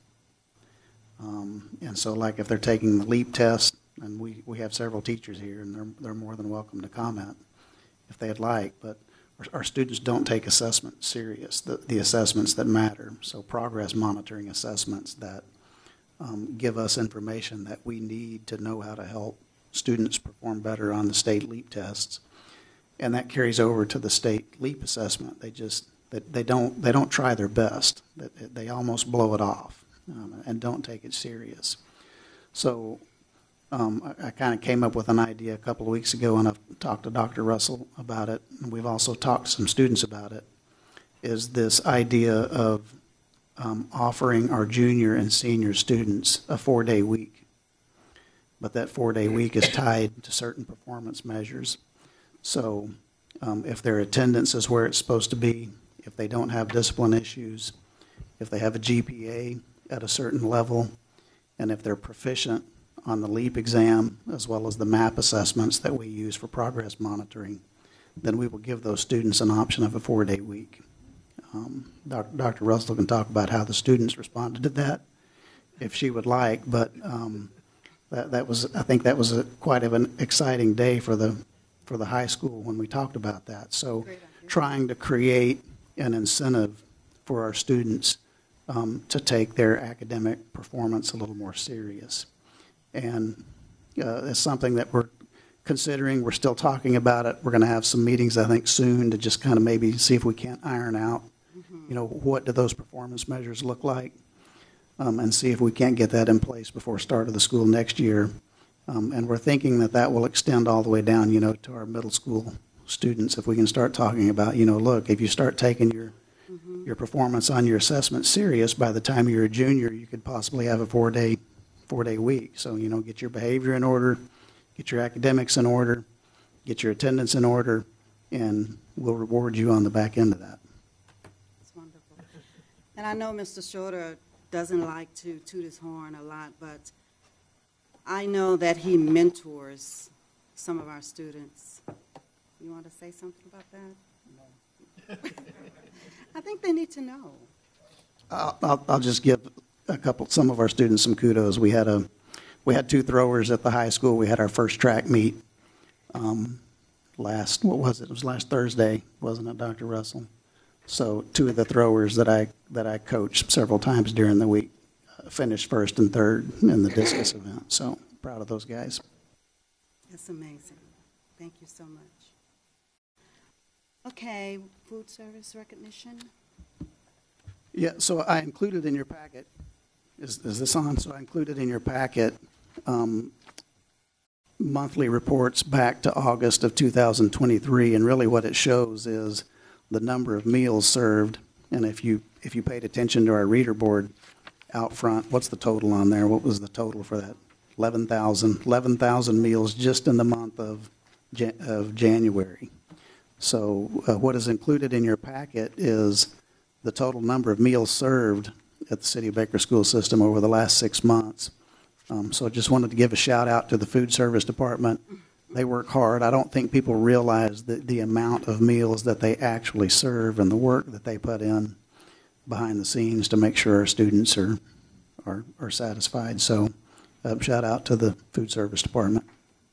Um, and so like if they're taking the LEAP test, and we, we have several teachers here, and they're, they're more than welcome to comment if they'd like, but our, our students don't take assessment serious, the, the assessments that matter. So progress monitoring assessments that um, give us information that we need to know how to help students perform better on the state LEAP tests. And that carries over to the state LEAP assessment. They just, they, they don't, they don't try their best. They, they almost blow it off um, and don't take it serious. So Um, I, I kind of came up with an idea a couple of weeks ago, and I've talked to Doctor Russell about it, and we've also talked to some students about it, is this idea of um, offering our junior and senior students a four-day week. But that four-day week is tied to certain performance measures. So um, if their attendance is where it's supposed to be, if they don't have discipline issues, if they have a G P A at a certain level, and if they're proficient on the LEAP exam, as well as the MAP assessments that we use for progress monitoring, then we will give those students an option of a four-day week. Um, Doctor Russell can talk about how the students responded to that, if she would like, but um, that, that was, I think that was a, quite of an exciting day for the, for the high school when we talked about that. So trying to create an incentive for our students um, to take their academic performance a little more serious. And uh, it's something that we're considering. We're still talking about it. We're going to have some meetings, I think, soon to just kind of maybe see if we can't iron out, mm-hmm. you know, what do those performance measures look like, um, and see if we can't get that in place before start of the school next year. Um, and we're thinking that that will extend all the way down, you know, to our middle school students. If we can start talking about, you know, look, if you start taking your mm-hmm. your performance on your assessment serious, by the time you're a junior, you could possibly have a four-day four-day week. So, you know, get your behavior in order, get your academics in order, get your attendance in order, and we'll reward you on the back end of that. That's wonderful. And I know Mister Schroeder doesn't like to toot his horn a lot, but I know that he mentors some of our students. You want to say something about that? No. I think they need to know. Uh, I'll, I'll just give a couple, some of our students some kudos. We had a, we had two throwers at the high school. We had our first track meet um, last, what was it? It was last Thursday, wasn't it, Doctor Russell? So two of the throwers that I that I coached several times during the week uh, finished first and third in the discus event. So proud of those guys. That's amazing. Thank you so much. Okay, food service recognition. Yeah, so I included in your packet, is, is this on? So I included in your packet um, monthly reports back to August of two thousand twenty-three, and really what it shows is the number of meals served. And if you if you paid attention to our reader board out front, what's the total on there? What was the total for that? eleven thousand. eleven thousand meals just in the month of, of January. So uh, what is included in your packet is the total number of meals served at the City of Baker School System over the last six months. Um, so I just wanted to give a shout out to the food service department. They work hard. I don't think people realize the, the amount of meals that they actually serve and the work that they put in behind the scenes to make sure our students are are, are satisfied. So uh, shout out to the food service department.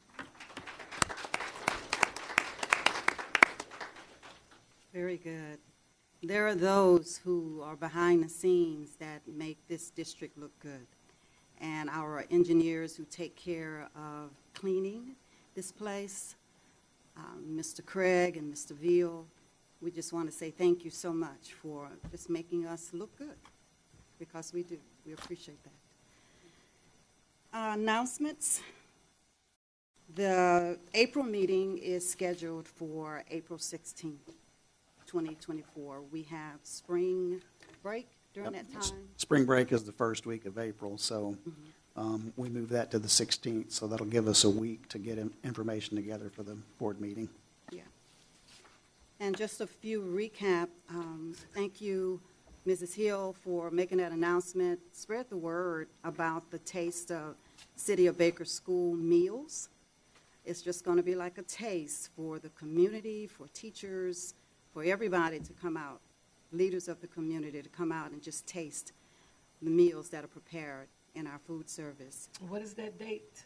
Very good. There are those who are behind the scenes that make this district look good. And our engineers who take care of cleaning this place, um, Mister Craig and Mister Veal. We just want to say thank you so much for just making us look good, because we do. We appreciate that. Uh, announcements. The April meeting is scheduled for April sixteenth, twenty twenty-four. We have spring break during Yep. that S- time. Spring break is the first week of April, so um, we move that to the sixteenth, so that'll give us a week to get in- information together for the board meeting. Yeah. And just a few recap. Um, thank you, Missus Hill, for making that announcement. Spread the word about the Taste of City of Baker School meals. It's just going to be like a taste for the community, for teachers, for everybody to come out, leaders of the community to come out and just taste the meals that are prepared in our food service. What is that date?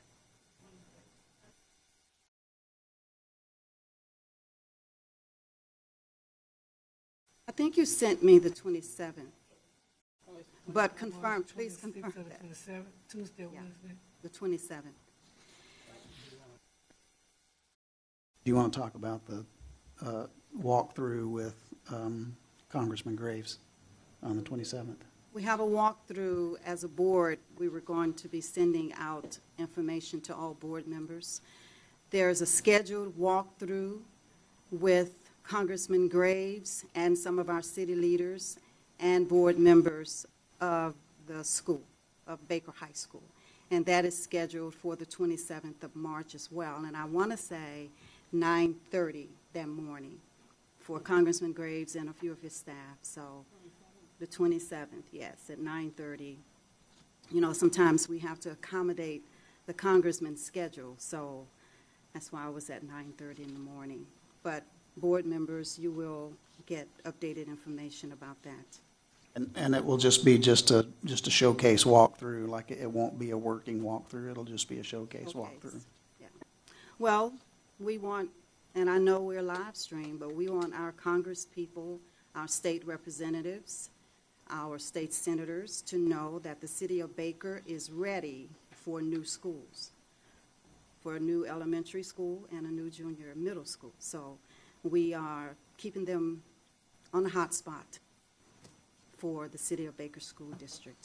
I think you sent me the twenty-seventh, but confirm, please twenty-sixth confirm or the that, twenty-seventh, Tuesday or Yeah. Wednesday? the twenty-seventh. Do you want to talk about the uh, walkthrough with um, Congressman Graves on the twenty-seventh? We have a walkthrough as a board. We were going to be sending out information to all board members. There's a scheduled walkthrough with Congressman Graves and some of our city leaders and board members of the school, of Baker High School. And that is scheduled for the twenty-seventh of March as well. And I want to say nine thirty that morning for Congressman Graves and a few of his staff. So the twenty-seventh, yes, at nine thirty. You know, sometimes we have to accommodate the congressman's schedule, so that's why I was at nine thirty in the morning. But board members, you will get updated information about that. And, and it will just be just a, just a showcase walkthrough, like it it won't be a working walkthrough, it'll just be a showcase Showcase, walkthrough. yeah. Well, we want, and I know we're live stream, but we want our Congress people, our state representatives, our state senators to know that the city of Baker is ready for new schools, for a new elementary school and a new junior middle school. So we are keeping them on the hot spot for the City of Baker School District.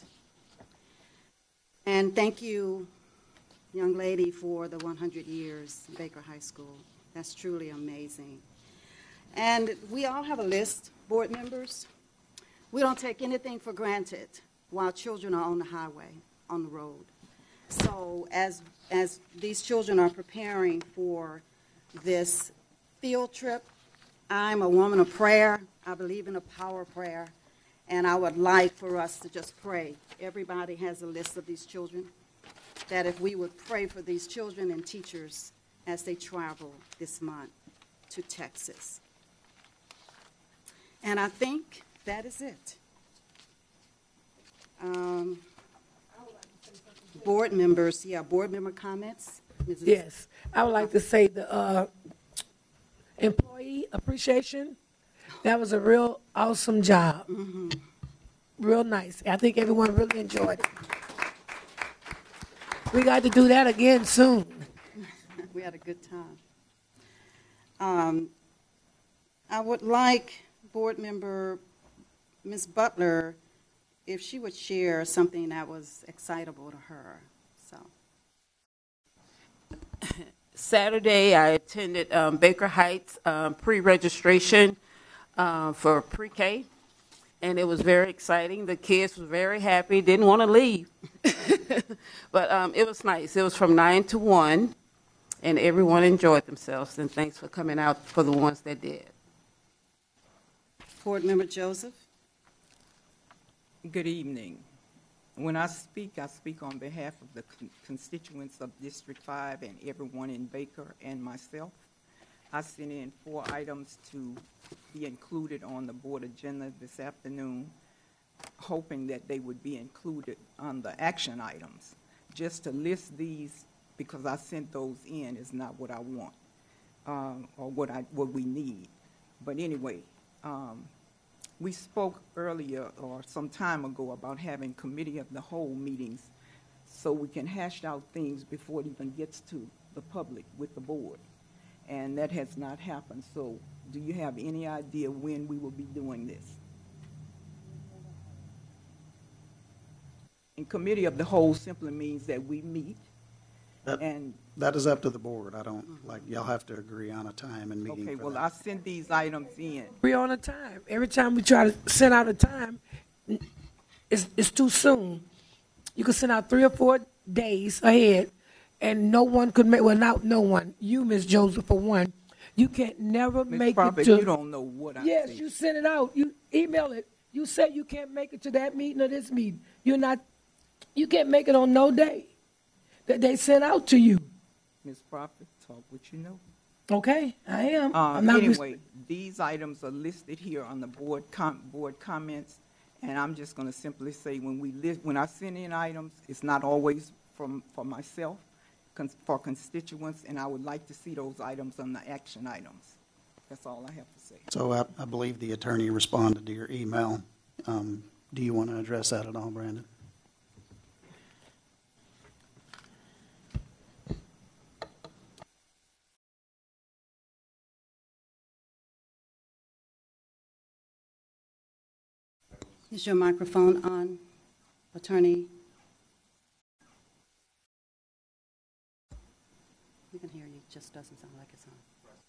And thank you, young lady, for the one hundred years Baker High School. That's truly amazing. And we all have a list, board members. We don't take anything for granted while children are on the highway, on the road. So as, as these children are preparing for this field trip, I'm a woman of prayer. I believe in the power of prayer. And I would like for us to just pray. Everybody has a list of these children, that if we would pray for these children and teachers as they travel this month to Texas. And I think that is it. Um, board members, yeah, board member comments? Missus Yes, I would like to say the uh, employee appreciation, that was a real awesome job. Real nice. I think everyone really enjoyed it. We got to do that again soon. We had a good time. Um, I would like board member Miz Butler, if she would share something that was excitable to her. So, Saturday, I attended um, Baker Heights um, pre-registration uh, for pre-K, and it was very exciting. The kids were very happy, didn't want to leave. But um, it was nice. It was from nine to one, and everyone enjoyed themselves, and thanks for coming out for the ones that did. board member Joseph. Good evening. When I speak, I speak on behalf of the con- constituents of District five and everyone in Baker and myself. I sent in four items to be included on the board agenda this afternoon, hoping that they would be included on the action items. Just to list these, because I sent those in, is not what I want, um, or what I, what we need. But anyway, um, we spoke earlier or some time ago about having committee of the whole meetings so we can hash out things before it even gets to the public with the board. and that has not happened. So do you have any idea when we will be doing this? And committee of the whole simply means that we meet, That, and, that is up to the board. I don't, like, y'all have to agree on a time and meeting okay, for well, that. I sent these items in. Agree on a time. Every time we try to send out a time, it's, it's too soon. You can send out three or four days ahead, and no one could make, well, not no one, you, Miss Joseph, for one, you can't never Miz make Prophet, it to. you don't know what I Yes, said. you send it out, you email it, you say you can't make it to that meeting or this meeting. You're not, you can't make it on no day that they sent out to you. Miz Prophet, talk what you know. Okay, I am. Uh, I'm not mis- Anyway, these items are listed here on the board com, board comments, and I'm just gonna simply say, when we list, when I send in items, it's not always from, for myself, cons, for constituents, and I would like to see those items on the action items. That's all I have to say. So I, I believe the attorney responded to your email. Um, do you want to address that at all, Brandon? Is your microphone on, attorney? We can hear you, it just doesn't sound like it's on.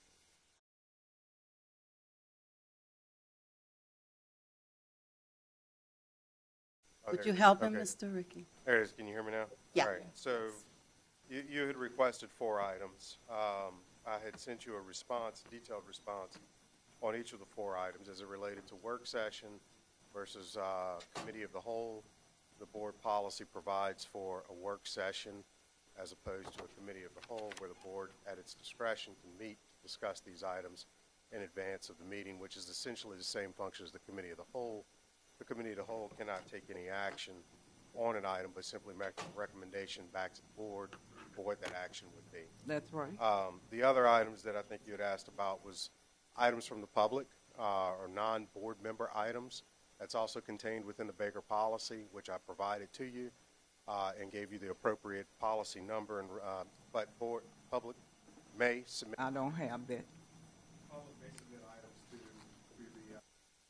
Oh, Would there you it is. help him, Okay. Mister Ricky? There it is. Can you hear me now? Yeah. All right. So you, you had requested four items. Um, I had sent you a response, detailed response on each of the four items as it related to work session versus uh, committee of the whole. The board policy provides for a work session as opposed to a committee of the whole, where the board at its discretion can meet, discuss these items in advance of the meeting, which is essentially the same function as the committee of the whole. The committee of the whole cannot take any action on an item, but simply make a recommendation back to the board for what that action would be. That's right. Um, the other items that I think you had asked about was items from the public uh, or non-board member items. That's also contained within the Baker policy, which I provided to you uh, and gave you the appropriate policy number. And uh, but board public may submit. I don't have that. Public may submit items to, to the. Uh,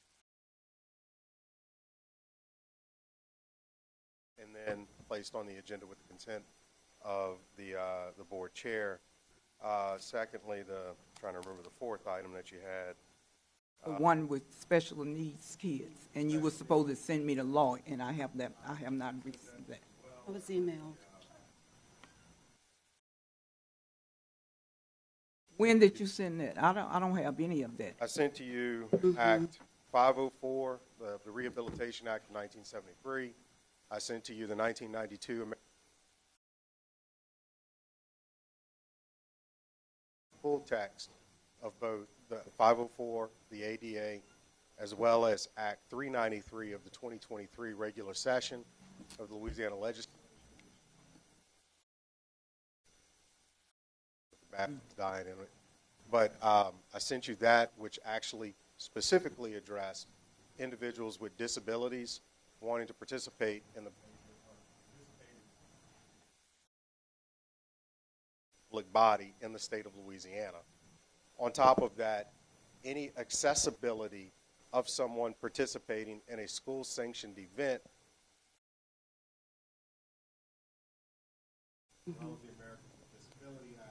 and then placed on the agenda with the consent of the uh, the board chair. Uh, secondly, the trying to remember the fourth item that you had. The Uh, one with special needs kids, and you were supposed to send me the law, and I have that, I have not received that. It was emailed. When did you send that? I don't, I don't have any of that. I sent to you Act five oh four, the, the Rehabilitation Act of nineteen seventy-three. I sent to you the nineteen ninety-two Amer- full text of both the five oh four, the A D A, as well as Act three ninety-three of the twenty twenty-three regular session of the Louisiana Legislature. Dying in it. But um, I sent you that, which actually specifically addressed individuals with disabilities wanting to participate in the public body in the state of Louisiana. On top of that, any accessibility of someone participating in a school-sanctioned event. Mm-hmm. Well, the Americans with Disability Act.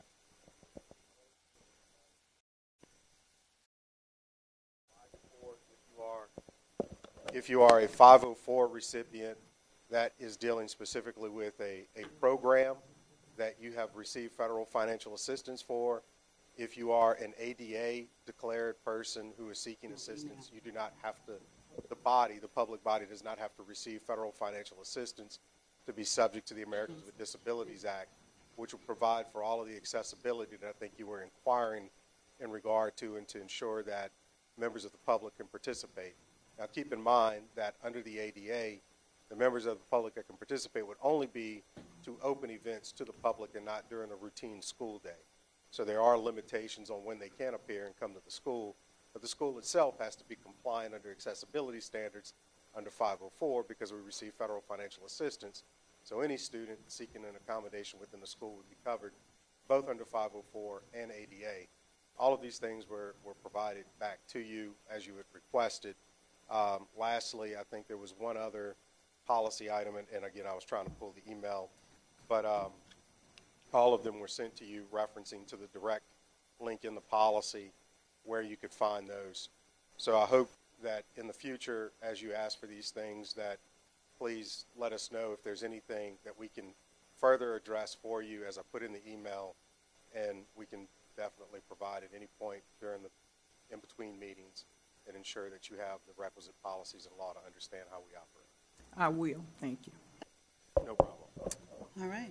If you are, if you are a five oh four recipient that is dealing specifically with a, a program that you have received federal financial assistance for, if you are an A D A declared person who is seeking assistance, you do not have to, the body, the public body does not have to receive federal financial assistance to be subject to the Americans with Disabilities Act, which will provide for all of the accessibility that I think you were inquiring in regard to, and to ensure that members of the public can participate. Now, keep in mind that under the A D A, the members of the public that can participate would only be to open events to the public and not during a routine school day. So there are limitations on when they can appear and come to the school, but the school itself has to be compliant under accessibility standards under five oh four because we receive federal financial assistance. So any student seeking an accommodation within the school would be covered both under five oh four and A D A. all of these things were, were provided back to you as you had requested. Um, lastly, I think there was one other policy item, and, and again, I was trying to pull the email, but um, all of them were sent to you referencing to the direct link in the policy where you could find those. So I hope that in the future, as you ask for these things, that please let us know if there's anything that we can further address for you as I put in the email, and we can definitely provide at any point during the in-between meetings and ensure that you have the requisite policies and law to understand how we operate. I will, thank you. No problem. All right.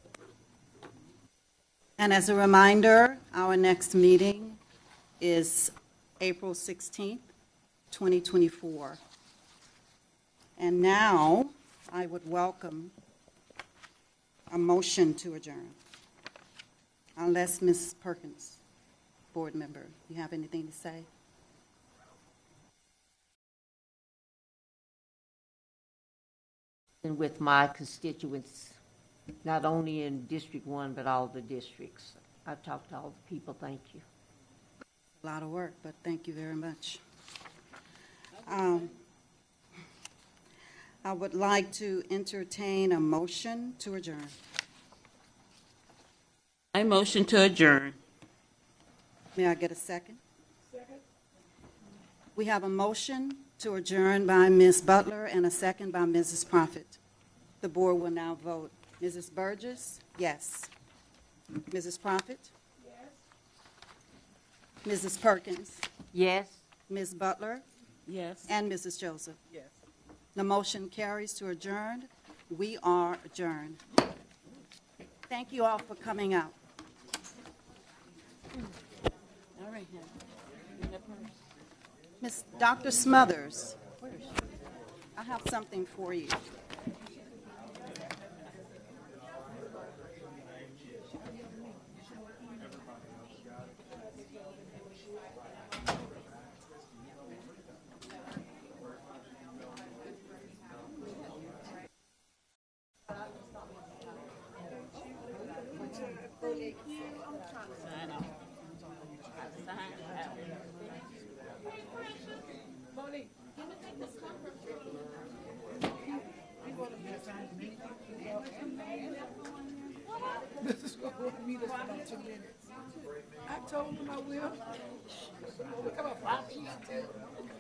And as a reminder, our next meeting is April sixteenth, twenty twenty-four. And now I would welcome a motion to adjourn. Unless Miz Perkins, board member, you have anything to say? And with my constituents, not only in District One, but all the districts. I've talked to all the people, thank you. A lot of work, but thank you very much. Um, I would like to entertain a motion to adjourn. I motion to adjourn. May I get a second? Second. We have a motion to adjourn by Miz Butler and a second by Missus Prophet. The board will now vote. Missus Burgess? Yes. Missus Prophet? Yes. Missus Perkins? Yes? Miz Butler? Yes. And Missus Joseph? Yes. The motion carries to adjourn. We are adjourned. Thank you all for coming out. All right, now. Miss Doctor Smothers, I have something for you. This is going to meet us in about two minutes. I told him I will. Look at my five sheets too.